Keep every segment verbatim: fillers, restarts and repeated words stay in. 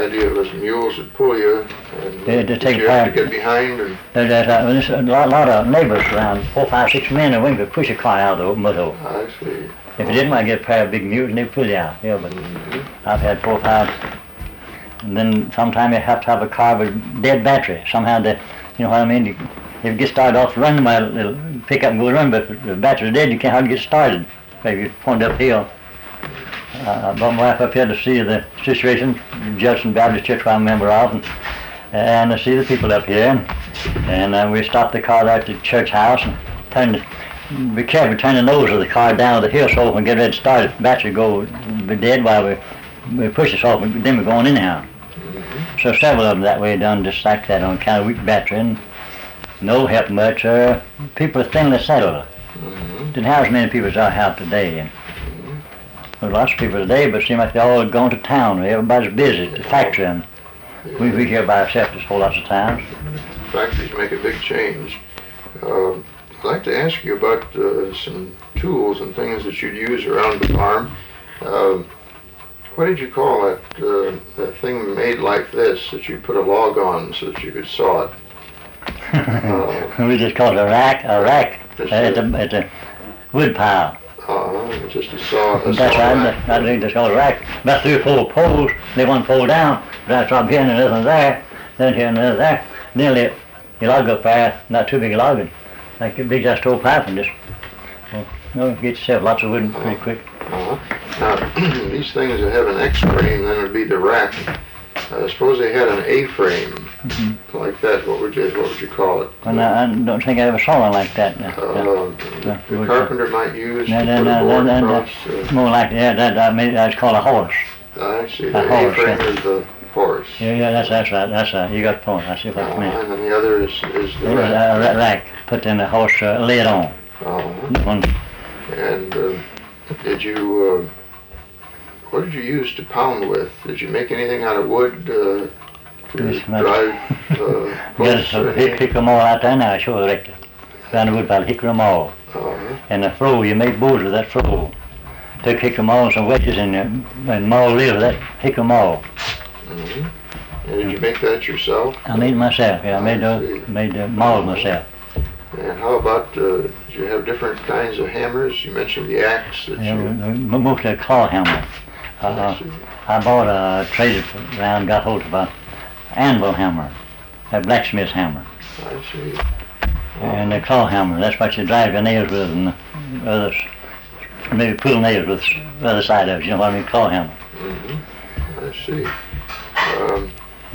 idea was mules would pull you, and They- they did take you have to part. get behind? And There- There's a, there's a lot, lot of neighbors around, four, five, six men, and we could push a car out of the open window. I see. If you didn't, I'd get a pair of big mules and they'd pull you out. Yeah, but Mhm. I've had four or five. And then sometimes you have to have a car with dead battery. Somehow the, you know what I mean? You, if you get started off running, well, it'll pick up and go run, but if the battery's dead, you can't hardly get started. Maybe you point uphill. Uh, I brought my wife up here to see the situation, Judson Baptist Church where I'm a member of, and, and to see the people up here. And uh, we stopped the car there at the church house and turned the, be careful, turn the nose of the car down the hill so when we get ready to start, if the battery go be dead while we, we push it off, then we're going anyhow. So several of them that way done just like that on kind of weak battery and no help much. Uh, people are thinly settled. Mm-hmm. Didn't have as many people as I have today. And there's lots of people today, but it seems like they're all going to town. Everybody's busy at the factory, and we, we here by ourselves just whole lots of times. Factories make a big change. Uh, I'd like to ask you about uh, some tools and things that you'd use around the farm. Uh, what did you call that, uh, that thing made like this that you put a log on so that you could saw it? Uh, we just call it a rack, a rack. Just Uh, it's, a- a, it's a wood pile. uh, just a saw. A That's saw right. rack. I think that's called a rack. About three or four poles. They one pole down. That's up here and another there. Then here and another there. Nearly you log up there. Not too big a logging. Like a big just old pipe and just well, you know, get yourself lots of wood pretty quick. Uh-huh. Now, these things that have an X-frame, then it would be the rack. Uh, suppose they had an A-frame Mm-hmm. like that. What would you What would you call it? And I, I don't think I ever saw one like that. No, no. Uh, Yeah, the wood- carpenter might use No, to no, put a no, board no, no, across. Uh, More like yeah, that, that maybe that's called a horse. I see. A The horse, A-frame yeah. is the horse. Yeah, yeah, that's that's right. That's right. You got the point. I see what Uh, you mean. and then the other is, is the It was rack. a ra- rack put in the horse uh, lid on. Uh-huh. One, And uh, did you, uh, what did you use to pound with? Did you make anything out of wood uh, to Yes, ma'am. drive uh, yes, posts? or hick, anything? hick them all out there now. Sure, like down the wood pile, hick them all. Uh-huh. And the floor, you make boards with that floor. Took hick them all, some wedges in there, and maul live that hick them all. Mhm. And did you make that yourself? I made it myself. Yeah, I made I the see. made the maul myself. And how about, uh, did you have different kinds of hammers? You mentioned the axe that Yeah, you... we- we- mostly a claw hammer. I Uh, see. I bought a traded around, got hold of a anvil hammer, a blacksmith's hammer, I see. and a claw hammer. That's what you drive your nails with, and the others maybe pull nails with the other side of it. You know what I mean? Claw hammer. Mhm. I see. Um,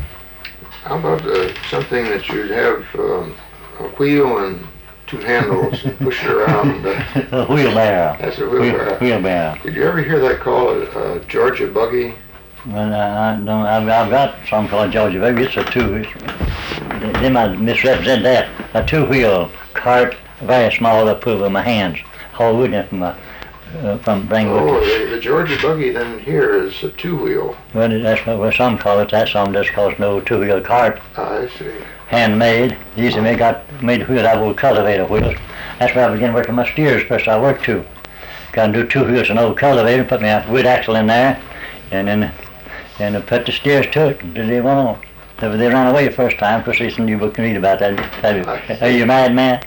how about uh, something that you'd have um, a wheel and two handles and push it around? Uh, A wheelbarrow. that's a Wheel, wheelbarrow. wheelbarrow. Did you ever hear that called a, a Georgia buggy? Well, I, I don't, I've, I've got some called Georgia Baby. It's a two. They, they might misrepresent that. A two-wheel cart, very small. That put with my hands, haul wood in from my, uh, from bring wood. Oh, the, the Georgia buggy then here is a two-wheel. Well, that's what well, some call it. That some just calls no two-wheel cart, I see. handmade. Usually they got made wheels out of old cultivator wheels. That's where I began working my steers. First I worked two. Got to do two wheels an old cultivator, put me a wood axle in there, and then and I put the steers to it. Did they went on? They, they ran away the first time. Of course, there's some you book can read about that. That- Are you mad, man?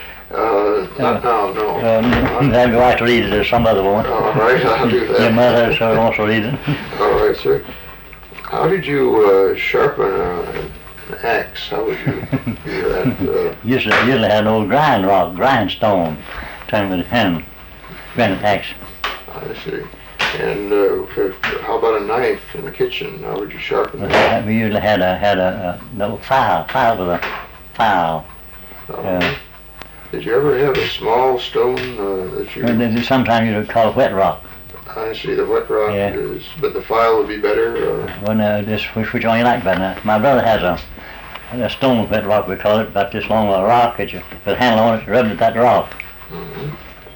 Uh, not now, no. Um, have your wife read it or some other one. All right, I'll do that. Your mother so also read it. All right, sir. How did you uh, sharpen a, an axe? How would you do that? Uh, Usually, usually had an old grind rock, grindstone, turned with a hand, granite axe. I see. And uh, if, how about a knife in the kitchen? How would you sharpen We that? had- we usually had a had a, a little file, file with a file. Uh, Yeah. Did you ever have a small stone uh, that you? And then sometimes you would call it wet rock. I see. The wet rock Yeah. is, but the file would be better. Or, When uh, this which, which one you like better? Now, my brother has a a stone wet rock, we call it, about this long a rock that you put a handle on it, rub it at that rock. mhm.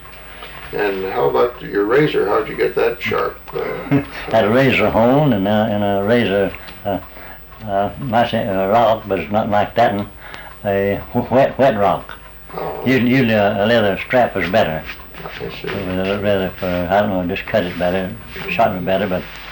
And how about your razor? How'd you get that sharp? Uh, Had a razor hone and a, and a razor, uh, uh, I say a rock, but it's not like that one. A wet wet rock. oh, Usually, usually a, a leather strap was better. I see. It was a rather for I don't know, just cut it better, sharpen it better, but